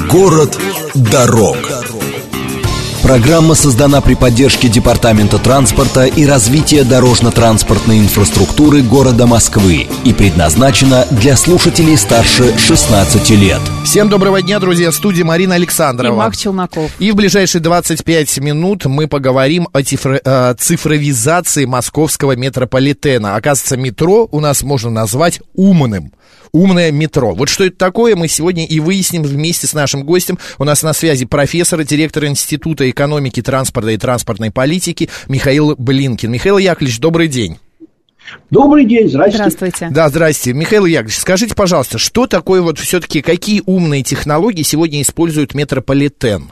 Город дорог. Программа создана при поддержке Департамента транспорта и развития дорожно-транспортной инфраструктуры города Москвы и предназначена для слушателей старше 16 лет. Всем доброго дня, друзья, в студии Марина Александрова и Мак Челноков. И в ближайшие 25 минут мы поговорим о цифровизации московского метрополитена. Оказывается, метро у нас можно назвать умным. Умное метро. Вот что это такое, мы сегодня и выясним вместе с нашим гостем. У нас на связи профессор и директор Института экономики, транспорта и транспортной политики Михаил Блинкин. Михаил Яковлевич, добрый день. Добрый день, здрасте. Здравствуйте. Да, здрасте. Михаил Яковлевич, скажите, пожалуйста, что такое вот все-таки, какие умные технологии сегодня использует метрополитен?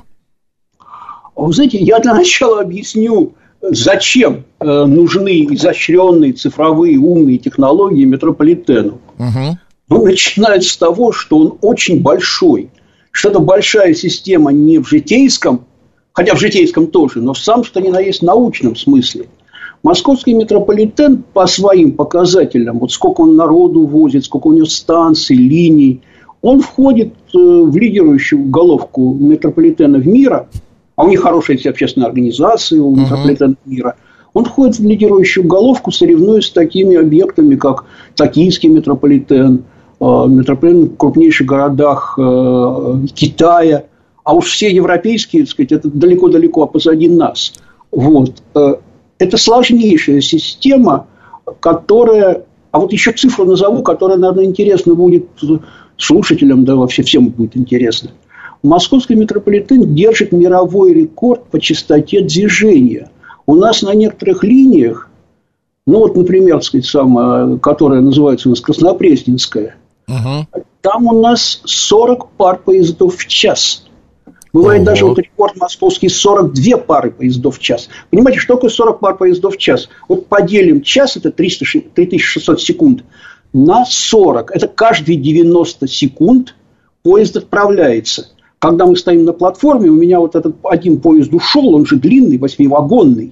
Вы знаете, я для начала объясню, зачем нужны изощренные цифровые умные технологии метрополитену. Угу. Он начинается с того, что он очень большой, что это большая система не в житейском, хотя в житейском тоже, но в самом что ни на есть научном смысле. Московский метрополитен по своим показателям, вот сколько он народу возит, сколько у него станций, линий, он входит в лидирующую головку метрополитенов мира, а у них хорошая общественная организация у метрополитенов мира. Он входит в лидирующую головку, соревнуясь с такими объектами, как Токийский метрополитен, метрополитен в крупнейших городах Китая, а уж все европейские, так сказать, это далеко-далеко позади нас. Вот. Это сложнейшая система, которая... А вот еще цифру назову, которая, наверное, интересна будет слушателям, да вообще всем будет интересно. Московский метрополитен держит мировой рекорд по частоте движения. У нас на некоторых линиях, ну вот, например, так сказать, самая, которая называется у нас Краснопресненская, там у нас 40 пар поездов в час. Бывает даже вот рекорд московский 42 пары поездов в час. Понимаете, что такое 40 пар поездов в час? Вот поделим час, это 3600 секунд, на 40. Это каждые 90 секунд поезд отправляется. Когда мы стоим на платформе, у меня вот этот один поезд ушел, он же длинный, 8-вагонный.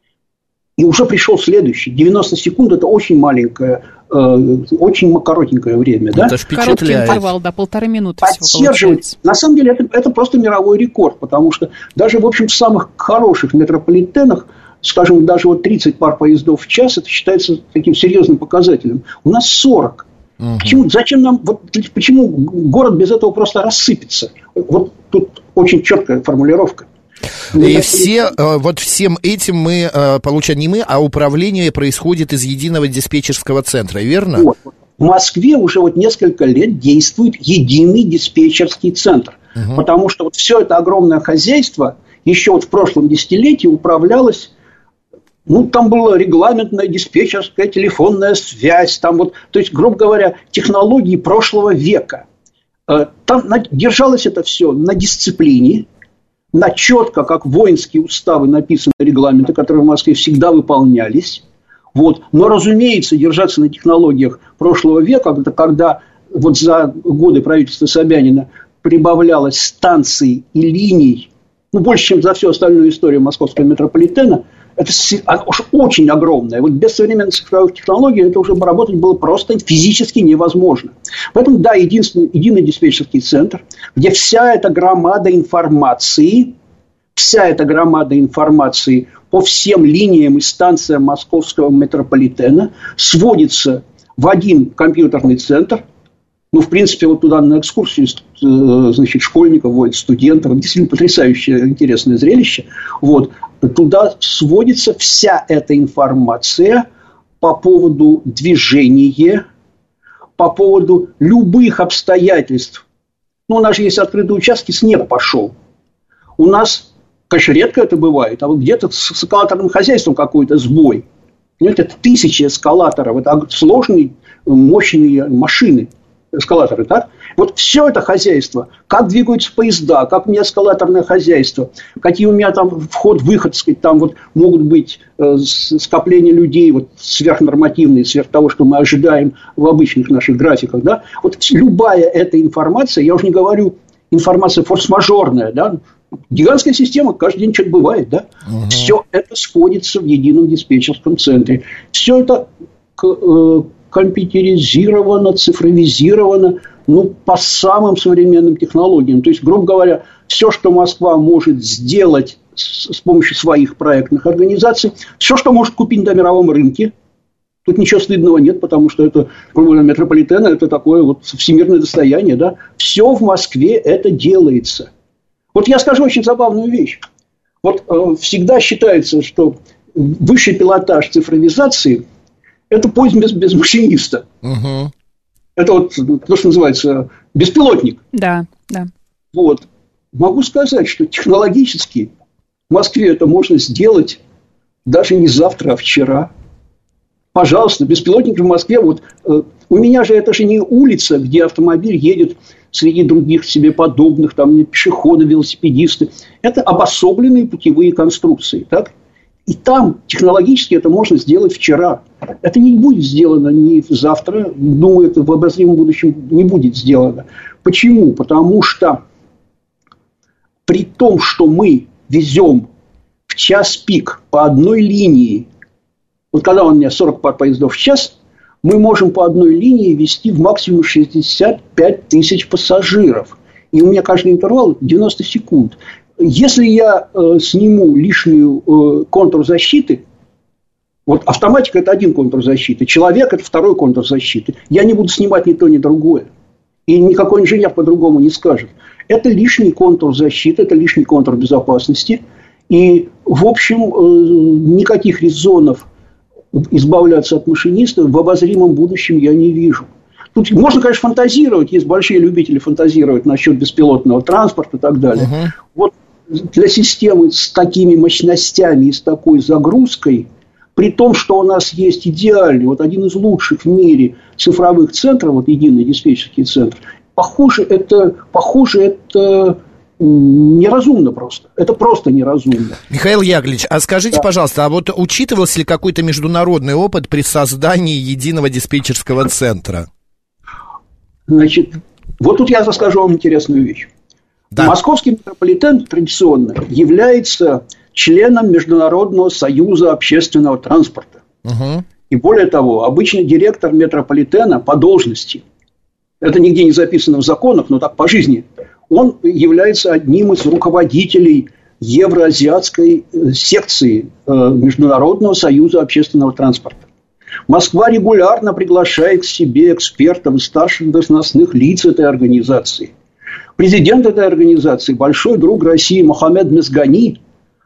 И уже пришел следующий. 90 секунд – это очень маленькое, очень коротенькое время. Да? Это впечатляет. Короткий интервал, да, 1,5 минуты всего получается. На самом деле, это просто мировой рекорд, потому что даже, в общем, в самых хороших метрополитенах, скажем, даже вот 30 пар поездов в час, это считается таким серьезным показателем. У нас 40. Почему? Зачем нам, почему город без этого просто рассыпется? Вот тут очень четкая формулировка. И вот всем этим мы получаем не мы, а управление происходит из единого диспетчерского центра, верно? Вот. В Москве уже вот несколько лет действует единый диспетчерский центр. Потому что вот все это огромное хозяйство еще вот в прошлом десятилетии управлялось. Ну, там была регламентная диспетчерская телефонная связь, там вот, то есть, грубо говоря, технологии прошлого века. Там держалось это все на дисциплине, на четко, как воинские уставы написаны регламенты, которые в Москве всегда выполнялись. Вот. Но, разумеется, держаться на технологиях прошлого века, это когда вот за годы правительства Собянина прибавлялось станций и линий, ну, больше, чем за всю остальную историю московского метрополитена, это уж очень огромное. Вот без современных цифровых технологий это уже работать было просто физически невозможно. Поэтому, да, единый диспетчерский центр, где вся эта громада информации по всем линиям и станциям московского метрополитена сводится в один компьютерный центр. Ну, в принципе, вот туда на экскурсию, значит, школьников водят, студентов. Действительно потрясающее, интересное зрелище. Вот. Туда сводится вся эта информация по поводу движения, по поводу любых обстоятельств. Ну, у нас же есть открытые участки, снег пошел. У нас, конечно, редко это бывает, а вот где-то с эскалаторным хозяйством какой-то сбой. Это тысячи эскалаторов, это сложные, мощные машины. Эскалаторы, так? Вот все это хозяйство, как двигаются поезда, как у меня эскалаторное хозяйство, какие у меня там вход-выход, сказать, там вот могут быть скопления людей вот, сверхнормативные, сверх того, что мы ожидаем в обычных наших графиках, да? Вот любая эта информация, я уже не говорю информация форс-мажорная, да? Гигантская система, каждый день что-то бывает, да? Все это сходится в едином диспетчерском центре. Все это компьютеризировано, цифровизировано. по самым современным технологиям. То есть, грубо говоря, все, что Москва может сделать с помощью своих проектных организаций, все, что может купить на мировом рынке, тут ничего стыдного нет, потому что это, грубо говоря, метрополитен, это такое вот всемирное достояние, да. Все в Москве это делается. Вот я скажу очень забавную вещь. Вот всегда считается, что высший пилотаж цифровизации – это поезд без машиниста. Угу. Это вот то, что называется беспилотник. Да, да. Вот. Могу сказать, что технологически в Москве это можно сделать даже не завтра, а вчера. Пожалуйста, беспилотник в Москве. Вот, у меня же это же не улица, где автомобиль едет среди других себе подобных, там пешеходы, велосипедисты. Это обособленные путевые конструкции. Так? И там технологически это можно сделать вчера. Это не будет сделано ни завтра. Думаю, это в обозримом будущем не будет сделано. Почему? Потому что при том, что мы везем в час пик по одной линии, вот когда у меня 40 пар поездов в час, мы можем по одной линии везти в максимум 65 тысяч пассажиров. И у меня каждый интервал 90 секунд. Если я сниму лишнюю контур защиты, вот автоматика – это один контур защиты, человек – это второй контур защиты, я не буду снимать ни то, ни другое. И никакой инженер по-другому не скажет. Это лишний контур защиты, это лишний контур безопасности. И, в общем, никаких резонов избавляться от машиниста в обозримом будущем я не вижу. Тут можно, конечно, фантазировать. Есть большие любители фантазировать насчет беспилотного транспорта и так далее. Вот для системы с такими мощностями и с такой загрузкой, при том, что у нас есть идеальный, вот один из лучших в мире цифровых центров, вот единый диспетчерский центр, похоже, это неразумно просто. Это просто неразумно. Михаил Яковлевич, а скажите, пожалуйста, а вот учитывался ли какой-то международный опыт при создании единого диспетчерского центра? Значит, вот тут я расскажу вам интересную вещь. Да. Московский метрополитен традиционно является членом Международного союза общественного транспорта. Угу. И более того, обычно директор метрополитена по должности, это нигде не записано в законах, но так по жизни, он является одним из руководителей евроазиатской секции Международного союза общественного транспорта. Москва регулярно приглашает к себе экспертов и старших должностных лиц этой организации. Президент этой организации, большой друг России Мохаммед Мезгани,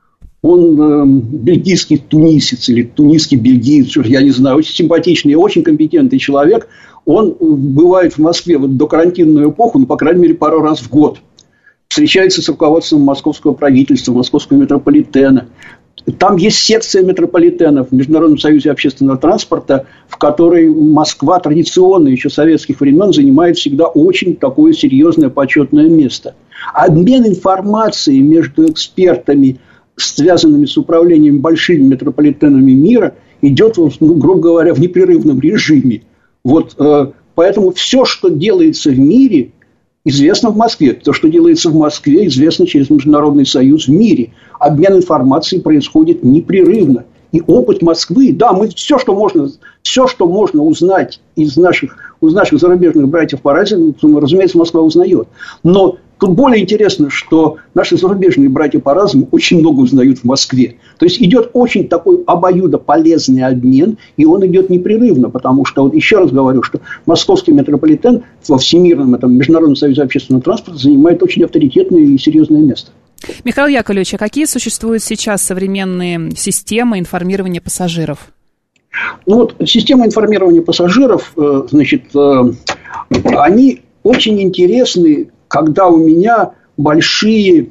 он бельгийский тунисец или тунисский бельгиец, я не знаю, очень симпатичный и очень компетентный человек. Он бывает в Москве в докарантинную эпоху, по крайней мере, пару раз в год. Встречается с руководством московского правительства, московского метрополитена. Там есть секция метрополитенов в Международном союзе общественного транспорта, в которой Москва традиционно еще советских времен занимает всегда очень такое серьезное почетное место. Обмен информацией между экспертами, связанными с управлением большими метрополитенами мира, идет, грубо говоря, в непрерывном режиме. Вот, поэтому все, что делается в мире, известно в Москве. То, что делается в Москве, известно через Международный союз в мире. Обмен информацией происходит непрерывно. И опыт Москвы, да, мы все, что можно узнать из наших зарубежных братьев по радио, разумеется, Москва узнает. Но тут более интересно, что наши зарубежные братья по разуму очень много узнают в Москве. То есть идет очень такой обоюдополезный обмен, и он идет непрерывно, потому что, вот еще раз говорю, что московский метрополитен во Всемирном Международном союзе общественного транспорта занимает очень авторитетное и серьезное место. Михаил Яковлевич, а какие существуют сейчас современные системы информирования пассажиров? Ну вот системы информирования пассажиров, значит, они очень интересны, когда у меня большие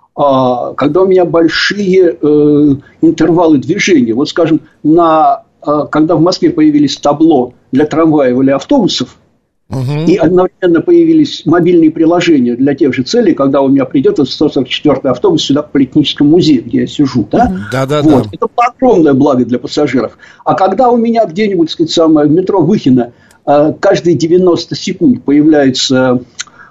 интервалы движения. Вот, скажем, когда в Москве появились табло для трамваев или автобусов, и одновременно появились мобильные приложения для тех же целей, когда у меня придет 144-й автобус сюда к Политехническому музею, где я сижу. Да? Вот. Это огромное благо для пассажиров. А когда у меня где-нибудь, в метро Выхино каждые 90 секунд появляется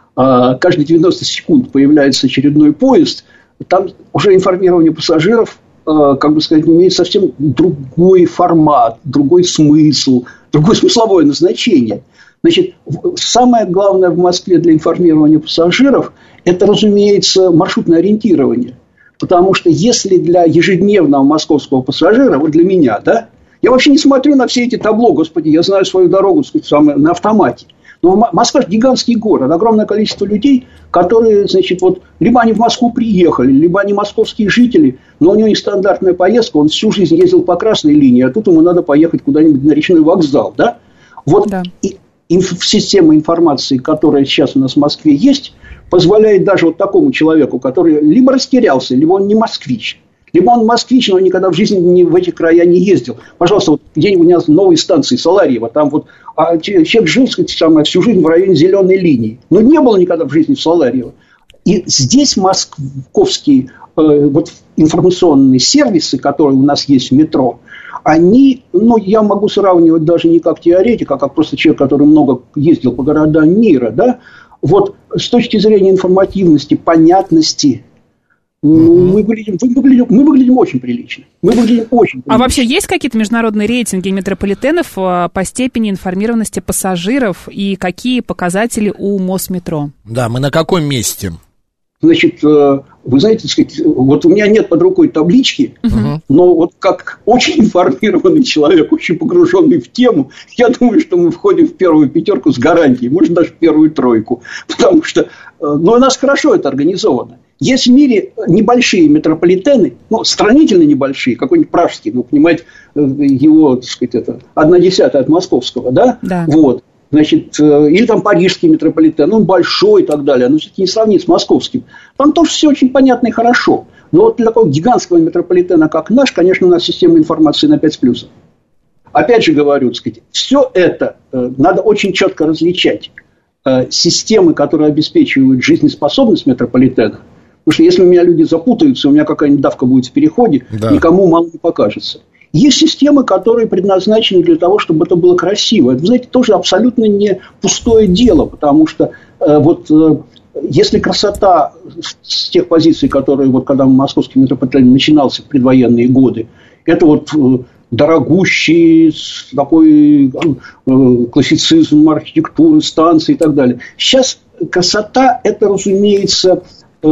очередной поезд, там уже информирование пассажиров, имеет совсем другой формат, другой смысл. другое смысловое назначение. Значит, самое главное в Москве для информирования пассажиров – это, разумеется, маршрутное ориентирование. Потому что если для ежедневного московского пассажира, вот для меня, да, я вообще не смотрю на все эти табло, господи, я знаю свою дорогу, так сказать, на автомате. Но Москва же гигантский город, огромное количество людей, которые, значит, вот, либо они в Москву приехали, либо они московские жители, но у него нестандартная поездка, он всю жизнь ездил по красной линии, а тут ему надо поехать куда-нибудь на речной вокзал, да? Вот да. И система информации, которая сейчас у нас в Москве есть, позволяет даже вот такому человеку, который либо растерялся, либо он не москвич, либо он москвич, но никогда в жизни в эти края не ездил. Пожалуйста, вот где-нибудь у нас новые станции Саларьево, там вот человек жил, сказать, всю жизнь в районе Зеленой линии, но не было никогда в жизни в Саларьево. И здесь московские вот, информационные сервисы, которые у нас есть в метро, они, ну, я могу сравнивать даже не как теоретик, а как просто человек, который много ездил по городам мира, да, вот с точки зрения информативности, понятности, мы выглядим очень прилично. А вообще есть какие-то международные рейтинги метрополитенов по степени информированности пассажиров и какие показатели у Мосметро? Да, мы на каком месте? Значит, вы знаете, так сказать, вот у меня нет под рукой таблички, но вот как очень информированный человек, очень погруженный в тему, я думаю, что мы входим в первую пятерку с гарантией, может, даже в первую тройку, потому что у нас хорошо это организовано. Есть в мире небольшие метрополитены, ну, сравнительно небольшие, какой-нибудь пражский, ну, понимаете, его, так сказать, это 1/10 от московского, да? Да. Вот. Значит, или там парижский метрополитен, он большой и так далее, но все-таки не сравнить с московским. Там тоже все очень понятно и хорошо. Но вот для такого гигантского метрополитена, как наш, конечно, у нас система информации на 5 с плюсом. Опять же говорю, так сказать, все это надо очень четко различать. Системы, которые обеспечивают жизнеспособность метрополитена, потому что если у меня люди запутаются, у меня какая-нибудь давка будет в переходе, да, никому мало не покажется. Есть системы, которые предназначены для того, чтобы это было красиво. Это, знаете, тоже абсолютно не пустое дело, потому что если красота с тех позиций, которые, вот, когда московский метрополитен начинался в предвоенные годы, это вот дорогущий такой классицизм архитектуры, станции и так далее. Сейчас красота – это, разумеется,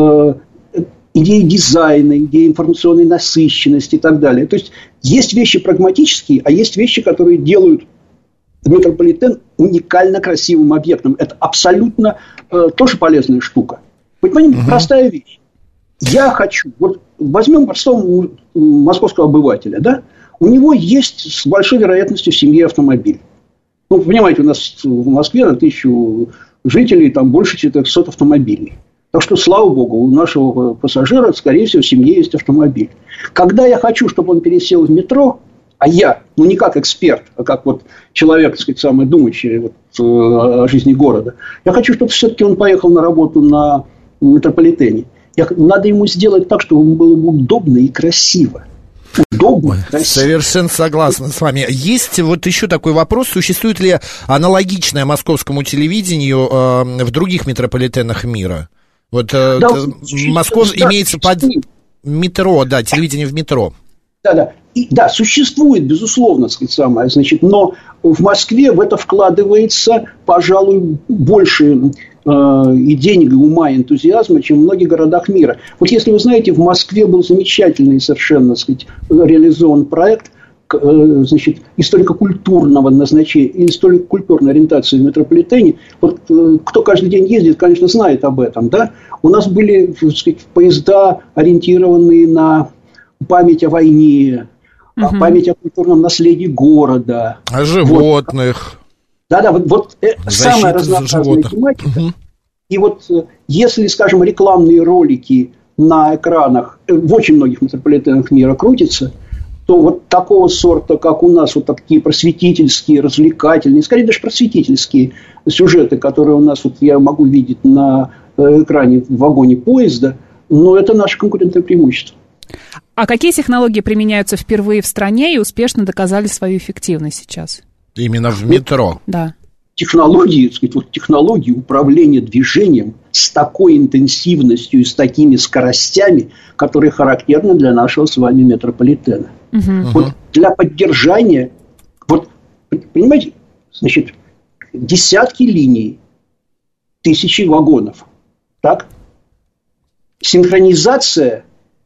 идеи дизайна, идеи информационной насыщенности и так далее. То есть, есть вещи прагматические, а есть вещи, которые делают метрополитен уникально красивым объектом. Это абсолютно тоже полезная штука. Понимаете, простая вещь. Я хочу, вот возьмем простого московского обывателя, да? У него есть с большой вероятностью в семье автомобиль. Ну, понимаете, у нас в Москве на 1000 жителей там больше 400 автомобилей. Так что, слава богу, у нашего пассажира, скорее всего, в семье есть автомобиль. Когда я хочу, чтобы он пересел в метро, а я, ну, не как эксперт, а как вот человек, так сказать, самый думающий вот, о жизни города, я хочу, чтобы все-таки он поехал на работу на метрополитене. Надо ему сделать так, чтобы ему было удобно и красиво. Удобно, красиво. Совершенно согласна с вами. Есть вот еще такой вопрос. Существует ли аналогичное московскому телевидению в других метрополитенах мира? Вот да, Москва имеется под метро, да, телевидение в метро. Да, существует, безусловно, сказать, самое, значит, но в Москве в это вкладывается, пожалуй, больше и денег, и ума, и энтузиазма, чем в многих городах мира. Вот если вы знаете, в Москве был замечательный совершенно, так сказать, реализован проект, значит, историко-культурного назначения или историко-культурной ориентации в метрополитене. Вот кто каждый день ездит, конечно, знает об этом, да? У нас были, так сказать, поезда, ориентированные на память о войне, память о культурном наследии города. О животных. Вот самая разнообразная тематика. И вот если, скажем, рекламные ролики на экранах в очень многих метрополитенах мира крутятся, то вот такого сорта, как у нас, вот такие просветительские, развлекательные, скорее даже просветительские сюжеты, которые у нас, вот я могу видеть на экране в вагоне поезда, но это наше конкурентное преимущество. А какие технологии применяются впервые в стране и успешно доказали свою эффективность сейчас? Именно в метро? Да. Технологии, так сказать, вот технологии управления движением с такой интенсивностью и с такими скоростями, которые характерны для нашего с вами метрополитена. Вот для поддержания, вот понимаете, значит, десятки линий, тысячи вагонов. Так? Синхронизация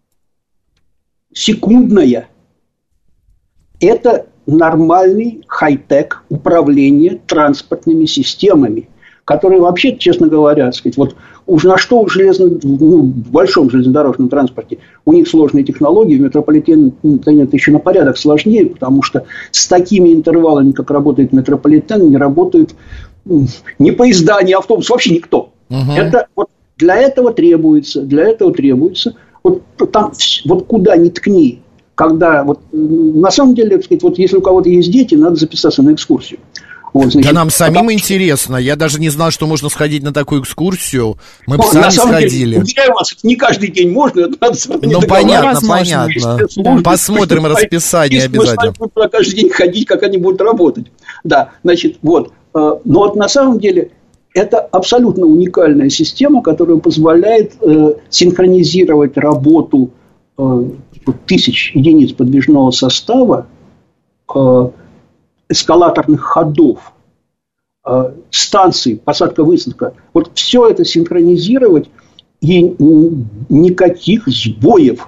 секундная. Это нормальный хай-тек управления транспортными системами, которые вообще, честно говоря, сказать, вот уж на что в большом железнодорожном транспорте у них сложные технологии, в метрополитене это еще на порядок сложнее, потому что с такими интервалами, как работает метрополитен, не работают ни поезда, ни автобус, вообще никто. Это вот для этого требуется, вот там, вот куда ни ткни, когда вот на самом деле, так сказать, вот если у кого-то есть дети, надо записаться на экскурсию. Вот, значит, да нам самим интересно. Я даже не знал, что можно сходить на такую экскурсию. Мы бы сами сходили. Уверяю вас, не каждый день можно. Ну, понятно. Посмотрим расписание обязательно. Можно каждый день ходить, как они будут работать. Да, значит, вот. Но вот на самом деле это абсолютно уникальная система, которая позволяет синхронизировать работу тысяч единиц подвижного состава, эскалаторных ходов, станций, посадка-высадка. Вот все это синхронизировать и никаких сбоев.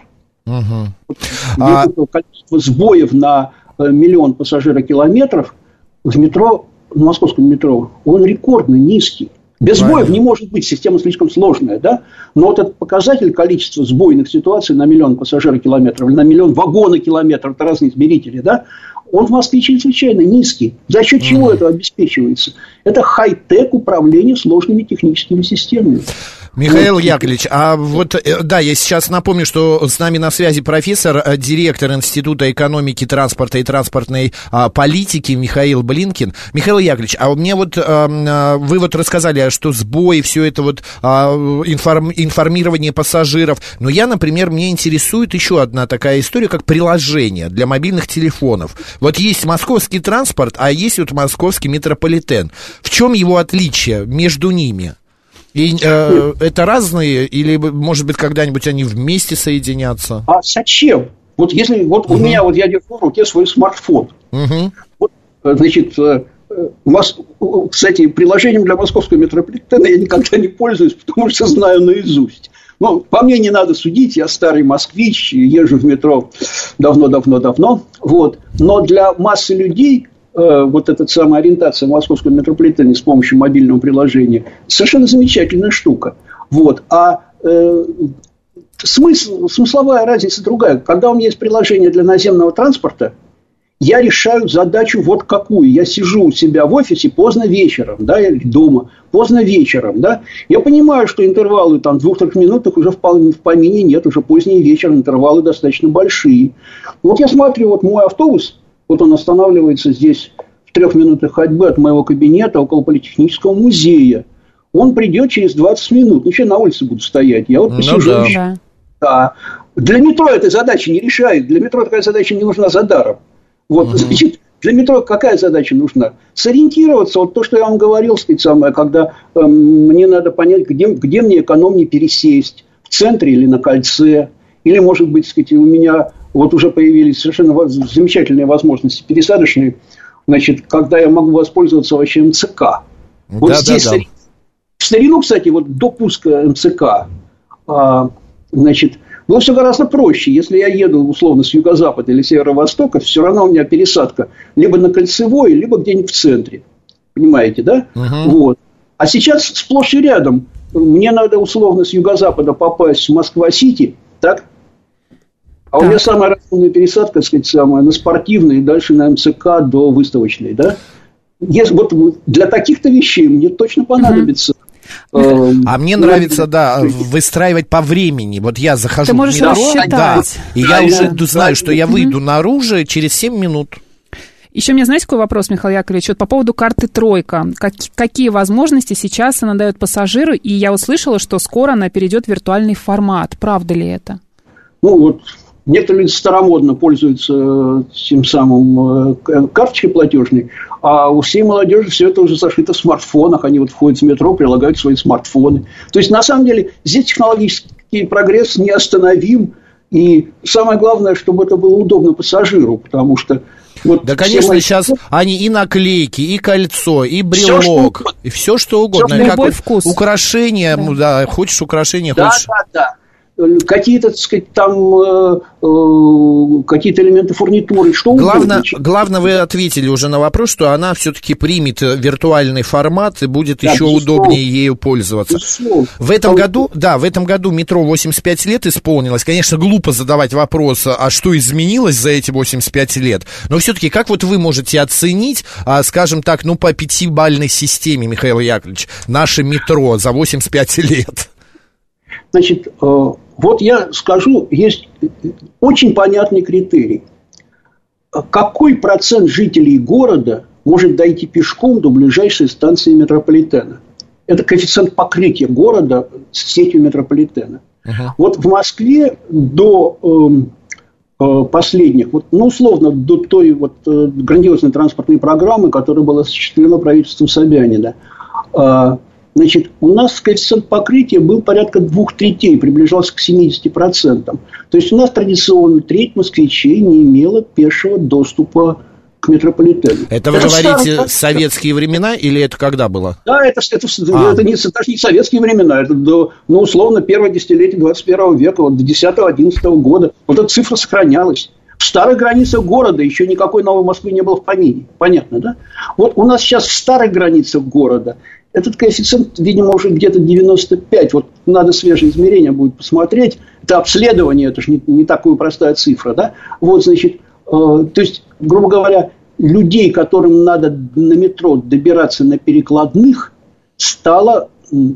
Количество сбоев на 1 миллион пассажирокилометров в метро, в московском метро, он рекордно низкий. Без сбоев не может быть, система слишком сложная, да? Но вот этот показатель количества сбойных ситуаций на 1 миллион пассажирокилометров или на 1 миллион вагонокилометров, это разные измерители, да? Он в Москве чрезвычайно низкий. За счет чего это обеспечивается? Это хай-тек управление сложными техническими системами. Михаил Яковлевич, а вот, да, я сейчас напомню, что с нами на связи профессор, директор Института экономики, транспорта и транспортной политики Михаил Блинкин. Михаил Яковлевич, а у меня вот, вы вот рассказали, что сбои, все это вот информирование пассажиров, но я, например, мне интересует еще одна такая история, как приложение для мобильных телефонов. Вот есть московский транспорт, а есть вот московский метрополитен. В чем его отличие между ними? И это разные, или, может быть, когда-нибудь они вместе соединятся? А зачем? Вот если вот у меня, вот я держу в руке свой смартфон. Вот, значит, кстати, приложением для московского метрополитена я никогда не пользуюсь, потому что знаю наизусть. Ну, по мне не надо судить, я старый москвич, езжу в метро давно. Вот. Но для массы людей вот эта самая ориентация в московском метрополитене с помощью мобильного приложения совершенно замечательная штука. Вот. А смысловая разница другая. Когда у меня есть приложение для наземного транспорта, я решаю задачу вот какую. Я сижу у себя в офисе поздно вечером, да, или дома, поздно вечером, да. Я понимаю, что интервалы там 2-3 минутах уже в помине нет, уже поздний вечер, интервалы достаточно большие. Вот я смотрю, вот мой автобус, вот он останавливается здесь в 3 минутах ходьбы от моего кабинета около Политехнического музея. Он придет через 20 минут. Ну, что я на улице буду стоять? Я вот посижу. Да. Для метро этой задачи не решает. Для метро такая задача не нужна за даром. Вот, значит, для метро какая задача нужна? Сориентироваться, вот то, что я вам говорил, сказать, самое, когда мне надо понять, где мне экономнее пересесть, в центре или на кольце, или, может быть, сказать, у меня вот уже появились совершенно замечательные возможности пересадочные, значит, когда я могу воспользоваться вообще МЦК. Вот здесь, в старину, кстати, вот до пуска МЦК, значит, было все гораздо проще. Если я еду, условно, с юго-запада или северо-востока, все равно у меня пересадка либо на Кольцевой, либо где-нибудь в центре. Понимаете, да? Вот. А сейчас сплошь и рядом. Мне надо, условно, с юго-запада попасть в Москва-Сити, так? А у меня самая разумная пересадка, так сказать, самая на Спортивной и дальше на МЦК до Выставочной, да? Вот для таких-то вещей мне точно понадобится. А мне нравится, да, выстраивать по времени. Вот я захожу в метро, да, и я уже знаю, что я выйду наружу через 7 минут. Еще у меня, знаете, какой вопрос, Михаил Яковлевич? Вот по поводу карты «Тройка». Какие возможности сейчас она дает пассажиру? И я услышала, что скоро она перейдет в виртуальный формат. Правда ли это? Ну, вот некоторые люди старомодно пользуются тем самым карточкой платежной, а у всей молодежи все это уже зашито в смартфонах. Они вот входят в метро, прилагают свои смартфоны. То есть, на самом деле, здесь технологический прогресс неостановим. И самое главное, чтобы это было удобно пассажиру, потому что Вот да, конечно, сейчас они и наклейки, и кольцо, и брелок, и все что угодно. Любой вкус. Украшение, да, хочешь украшение, хочешь... Да. Какие-то, так сказать, там какие-то элементы фурнитуры, что угодно. Главное, вы ответили уже на вопрос, что она все-таки примет виртуальный формат и будет еще удобнее ею пользоваться. В этом году метро 85 лет исполнилось. Конечно, глупо задавать вопрос, а что изменилось за эти 85 лет. Но все-таки, как вот вы можете оценить, скажем так, по 5-бальной системе, Михаил Яковлевич, наше метро за 85 лет? Значит, вот я скажу, есть очень понятный критерий. Какой процент жителей города может дойти пешком до ближайшей станции метрополитена? Это коэффициент покрытия города сетью метрополитена. Вот в Москве до последних, условно, до той грандиозной транспортной программы, которая была осуществлена правительством Собянина, значит, у нас коэффициент покрытия был порядка 2/3, приближался к 70%. То есть у нас традиционно треть москвичей не имела пешего доступа к метрополитену. Это вы говорите советские времена или это когда было? Да, это даже не советские времена, это условно первое десятилетие 21 века, до 10-11 года. Вот эта цифра сохранялась. В старых границах города еще никакой новой Москвы не было в помине. Понятно, да? Вот у нас сейчас в старых границах города этот коэффициент, видимо, уже где-то 95. Вот надо свежие измерения будет посмотреть. Это обследование, это же не такая простая цифра, да? Вот, значит, то есть, грубо говоря, людей, которым надо на метро добираться на перекладных, стало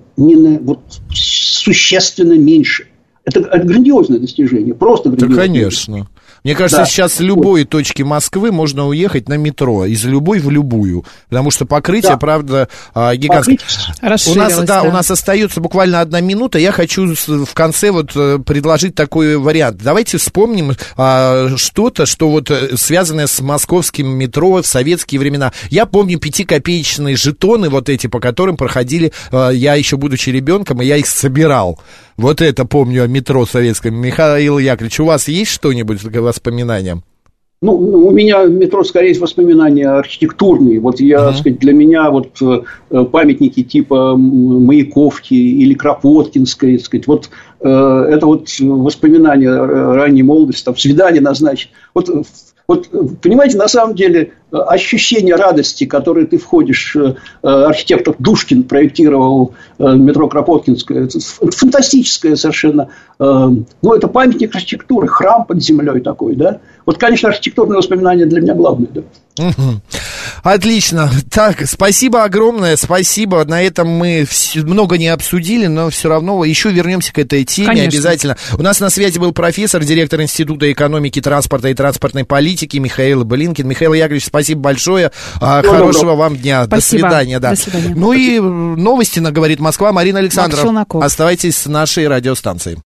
существенно меньше. Это грандиозное достижение, просто грандиозное. Да, конечно. Мне кажется, сейчас с любой точки Москвы можно уехать на метро, из любой в любую, потому что покрытие, правда, гигантское. У нас остается буквально 1 минута, я хочу в конце предложить такой вариант. Давайте вспомним что-то, что связанное с московским метро в советские времена. Я помню 5-копеечные жетоны эти, по которым проходили, я еще будучи ребенком, и я их собирал. Вот это помню о метро советском. Михаил Яковлевич, у вас есть что-нибудь к воспоминаниям? У меня метро скорее воспоминания архитектурные. Так сказать, для меня памятники типа Маяковки или Кропоткинской, так сказать, это воспоминания ранней молодости, там свидание назначить. Понимаете, на самом деле ощущение радости, которое ты входишь, архитектор Душкин проектировал метро Кропоткинское, это фантастическое совершенно, это памятник архитектуры, храм под землей такой, да. Конечно, архитектурные воспоминания для меня главные, да. Отлично. Так, спасибо огромное, спасибо. На этом мы много не обсудили, но все равно еще вернемся к этой теме. Конечно. Обязательно. У нас на связи был профессор, директор Института экономики, транспорта и транспортной политики Михаил Блинкин. Михаил Яковлевич, спасибо большое. Хорошего вам дня. Спасибо. До свидания. Да. До свидания. И новости на «Говорит Москва». Марина Александрова. Оставайтесь с нашей радиостанцией.